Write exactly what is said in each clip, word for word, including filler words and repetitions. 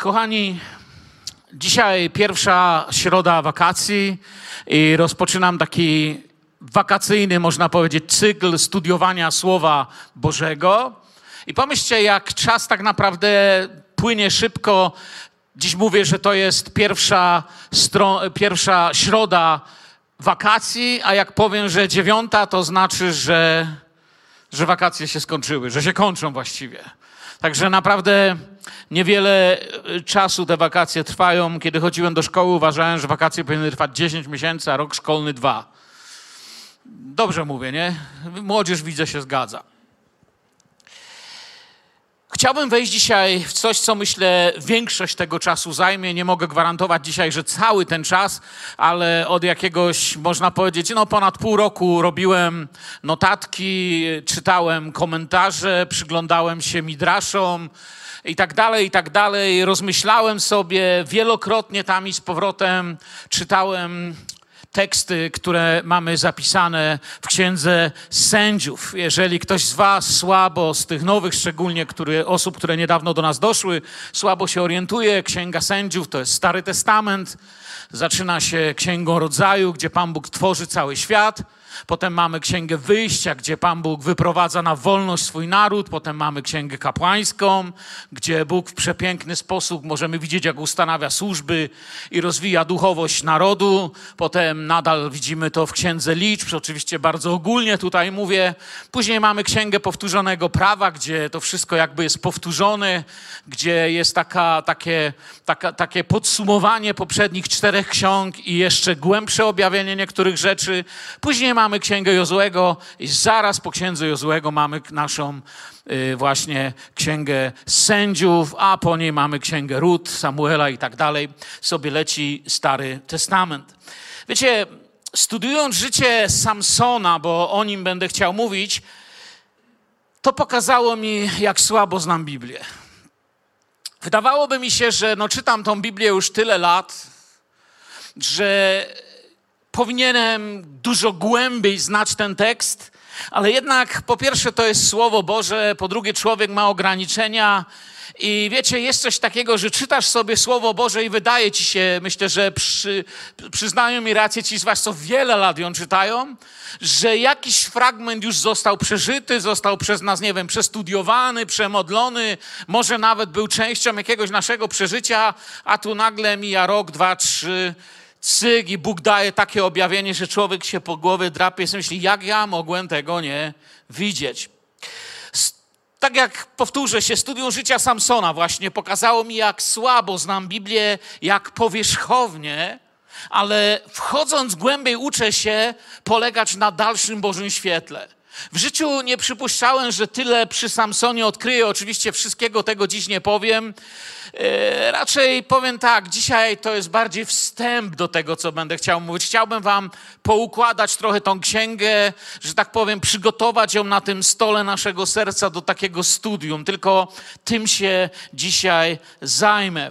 Kochani, dzisiaj pierwsza środa wakacji i rozpoczynam taki wakacyjny, można powiedzieć, cykl studiowania Słowa Bożego. I pomyślcie, jak czas tak naprawdę płynie szybko. Dziś mówię, że to jest pierwsza, stro- pierwsza środa wakacji, a jak powiem, że dziewiąta, to znaczy, że, że wakacje się skończyły, że się kończą właściwie. Także naprawdę niewiele czasu te wakacje trwają. Kiedy chodziłem do szkoły, uważałem, że wakacje powinny trwać dziesięć miesięcy, a rok szkolny dwa. Dobrze mówię, nie? Młodzież, widzę, się zgadza. Chciałbym wejść dzisiaj w coś, co myślę większość tego czasu zajmie. Nie mogę gwarantować dzisiaj, że cały ten czas, ale od jakiegoś, można powiedzieć, no ponad pół roku robiłem notatki, czytałem komentarze, przyglądałem się midraszom i tak dalej, i tak dalej. Rozmyślałem sobie wielokrotnie tam i z powrotem, czytałem teksty, które mamy zapisane w Księdze Sędziów. Jeżeli ktoś z was słabo, z tych nowych szczególnie, który, osób, które niedawno do nas doszły, słabo się orientuje, Księga Sędziów to jest Stary Testament. Zaczyna się Księgą Rodzaju, gdzie Pan Bóg tworzy cały świat. Potem mamy Księgę Wyjścia, gdzie Pan Bóg wyprowadza na wolność swój naród. Potem mamy Księgę Kapłańską, gdzie Bóg w przepiękny sposób możemy widzieć, jak ustanawia służby i rozwija duchowość narodu. Potem nadal widzimy to w Księdze Liczb, oczywiście bardzo ogólnie tutaj mówię. Później mamy Księgę Powtórzonego Prawa, gdzie to wszystko jakby jest powtórzone, gdzie jest taka, takie, taka, takie podsumowanie poprzednich czterech ksiąg i jeszcze głębsze objawienie niektórych rzeczy. Później mamy Księgę Jozuego i zaraz po Księdze Jozuego mamy naszą y, właśnie Księgę Sędziów, a po niej mamy Księgę Rut, Samuela i tak dalej. Sobie leci Stary Testament. Wiecie, studiując życie Samsona, bo o nim będę chciał mówić, to pokazało mi, jak słabo znam Biblię. Wydawałoby mi się, że no, czytam tą Biblię już tyle lat, że powinienem dużo głębiej znać ten tekst, ale jednak po pierwsze to jest Słowo Boże, po drugie człowiek ma ograniczenia i wiecie, jest coś takiego, że czytasz sobie Słowo Boże i wydaje ci się, myślę, że przy, przyznają mi rację ci z was, co wiele lat ją czytają, że jakiś fragment już został przeżyty, został przez nas, nie wiem, przestudiowany, przemodlony, może nawet był częścią jakiegoś naszego przeżycia, a tu nagle mija rok, dwa, trzy, cyk i Bóg daje takie objawienie, że człowiek się po głowie drapie i sobie myśli, jak ja mogłem tego nie widzieć. Tak jak, powtórzę się, studium życia Samsona właśnie pokazało mi, jak słabo znam Biblię, jak powierzchownie, ale wchodząc głębiej uczę się polegać na dalszym Bożym świetle. W życiu nie przypuszczałem, że tyle przy Samsonie odkryję. Oczywiście wszystkiego tego dziś nie powiem. E, raczej powiem tak, dzisiaj to jest bardziej wstęp do tego, co będę chciał mówić. Chciałbym wam poukładać trochę tą księgę, że tak powiem, przygotować ją na tym stole naszego serca do takiego studium. Tylko tym się dzisiaj zajmę.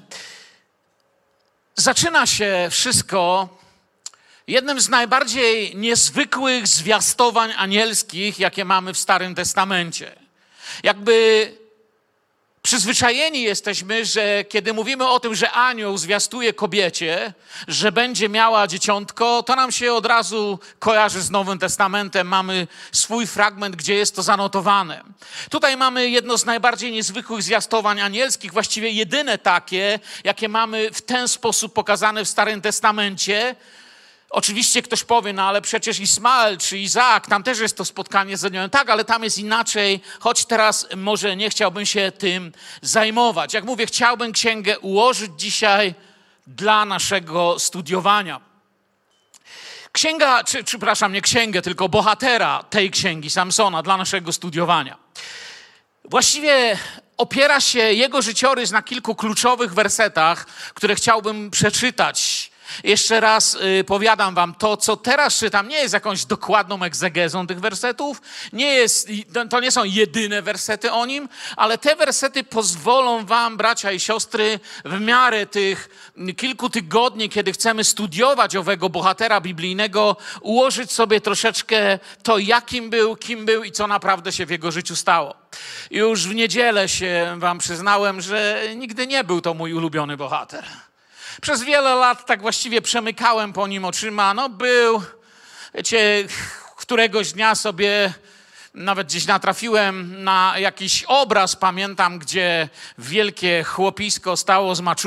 Zaczyna się wszystko jednym z najbardziej niezwykłych zwiastowań anielskich, jakie mamy w Starym Testamencie. Jakby przyzwyczajeni jesteśmy, że kiedy mówimy o tym, że anioł zwiastuje kobiecie, że będzie miała dzieciątko, to nam się od razu kojarzy z Nowym Testamentem. Mamy swój fragment, gdzie jest to zanotowane. Tutaj mamy jedno z najbardziej niezwykłych zwiastowań anielskich, właściwie jedyne takie, jakie mamy w ten sposób pokazane w Starym Testamencie. Oczywiście ktoś powie, no ale przecież Ismael czy Izaak, tam też jest to spotkanie z aniołem. Tak, ale tam jest inaczej, choć teraz może nie chciałbym się tym zajmować. Jak mówię, chciałbym księgę ułożyć dzisiaj dla naszego studiowania. Księga, czy, przepraszam, nie księgę, tylko bohatera tej księgi, Samsona, dla naszego studiowania. Właściwie opiera się jego życiorys na kilku kluczowych wersetach, które chciałbym przeczytać. Jeszcze raz y, powiadam wam, to co teraz czytam nie jest jakąś dokładną egzegezą tych wersetów, nie jest, to nie są jedyne wersety o nim, ale te wersety pozwolą wam, bracia i siostry, w miarę tych kilku tygodni, kiedy chcemy studiować owego bohatera biblijnego, ułożyć sobie troszeczkę to, jakim był, kim był i co naprawdę się w jego życiu stało. Już w niedzielę się wam przyznałem, że nigdy nie był to mój ulubiony bohater. Przez wiele lat tak właściwie przemykałem po nim oczyma. No był, wiecie, któregoś dnia sobie nawet gdzieś natrafiłem na jakiś obraz, pamiętam, gdzie wielkie chłopisko stało z maczuszką.